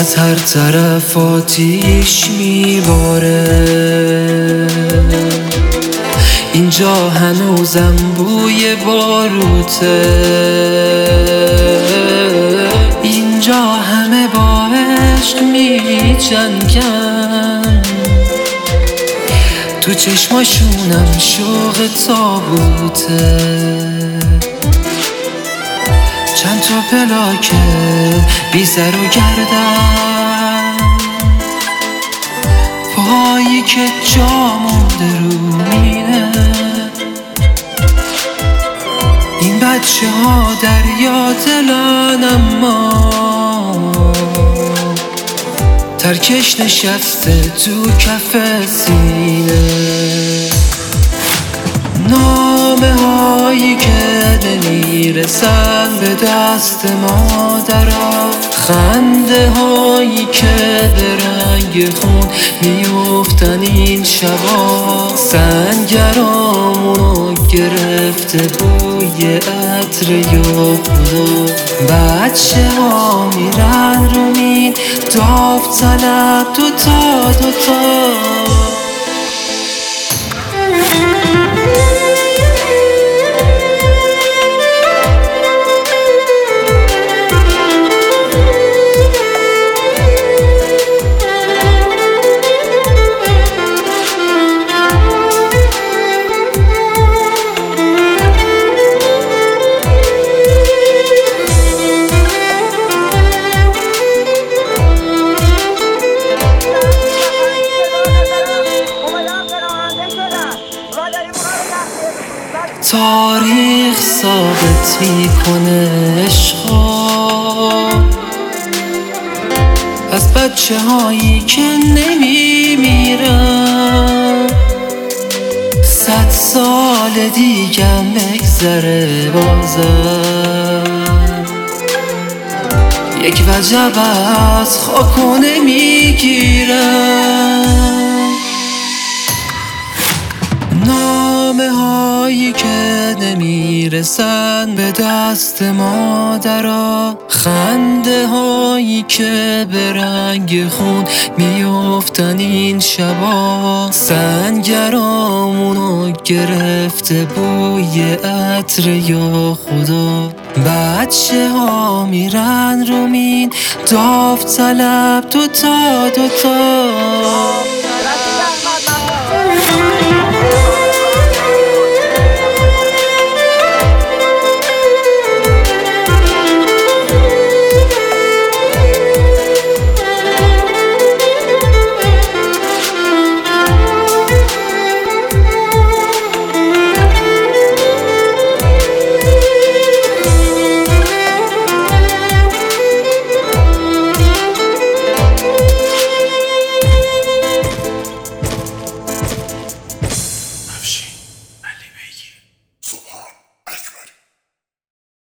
از هر طرف آتیش میباره. اینجا هنوزم بوی باروته، اینجا همه با عشق میجنگن، تو چشماشونم شوق تابوته. چند تا پلاکه بی سر و گردن، پایی که جا مونده رو مینه. این بچه ها دریا دلن اما ترکش نشسته تو کف سینه. نامه هایی که نمیرسن به دست مادرها، خنده هایی که به رنگ خون میفتن این شبا. سنگرامونو گرفته بوی عطر یا خدا. بچه ها میرن رو مین داوطلب دوتا دوتا. تاریخ ثابت میکنه عشقا از بچه هایی که نمیمیرن. 100 سال دیگه بگذره بازم، یک وجب از خاکو نمیگیرن. نامه هایی که نمیرسن به دست مادرها، خنده هایی که به رنگ خون میفتن این شبا. سنگرامونو گرفته بوی عطر یا خدا. بچه ها میرن رو مین داوطلب دوتا دوتا.